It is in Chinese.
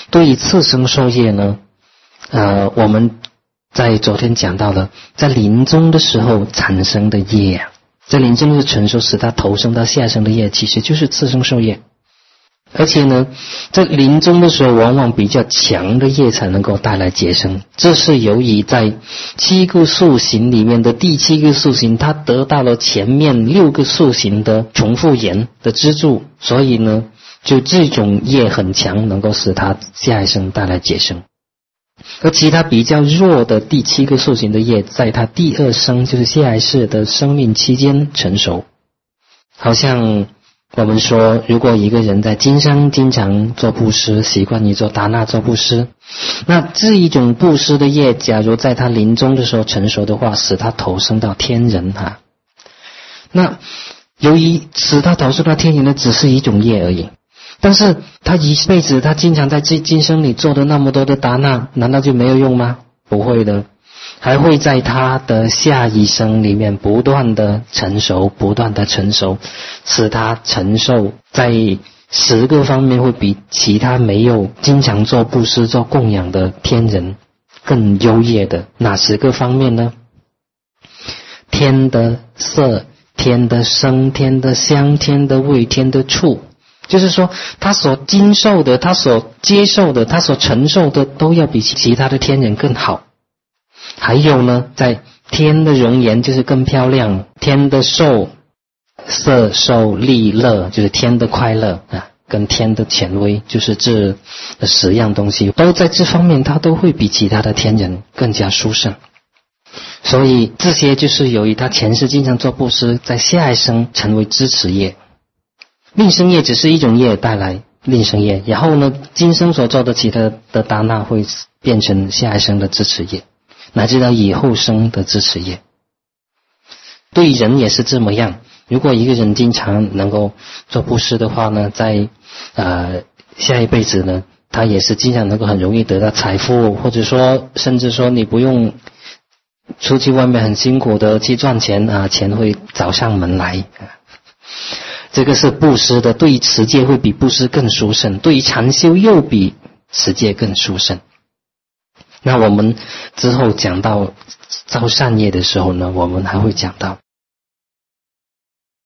对于次生受业呢，我们在昨天讲到了，在临终的时候产生的业啊，在临终的成熟使他投生到下生的业，其实就是次生受业。而且呢，在临终的时候，往往比较强的业才能够带来结生。这是由于在7个宿行里面的第7个宿行，它得到了前面6个宿行的重复缘的资助，所以呢，就这种业很强，能够使它下一生带来结生。而其他比较弱的第7个宿行的业，在它第2生，就是下一世的生命期间成熟。好像我们说，如果一个人在今生经常做布施，习惯于做达那做布施，那这一种布施的业，假如在他临终的时候成熟的话，使他投生到天人啊。那由于使他投生到天人的只是一种业而已，但是他一辈子他经常在今生里做的那么多的达那，难道就没有用吗？不会的，还会在他的下一生里面不断的成熟，不断的成熟，使他承受在10个方面会比其他没有经常做布施做供养的天人更优越的。哪10个方面呢？天的色，天的声，天的香，天的味，天的触，就是说他所经受的，他所接受的，他所承受的都要比其他的天人更好。还有呢，在天的容颜就是更漂亮，天的受，色受利乐就是天的快乐啊，跟天的权威就是这10样东西，都在这方面他都会比其他的天人更加殊胜。所以这些就是由于他前世经常做布施，在下一生成为支持业。另生业只是一种业带来另生业，然后呢，今生所做的其他的达那会变成下一生的支持业，乃至到以后生的支持业。对人也是这么样，如果一个人经常能够做布施的话呢，在下一辈子呢，他也是经常能够很容易得到财富，或者说甚至说你不用出去外面很辛苦的去赚钱啊，钱会找上门来。这个是布施的，对于持戒会比布施更殊胜，对于禅修又比持戒更殊胜。那我们之后讲到造善业的时候呢，我们还会讲到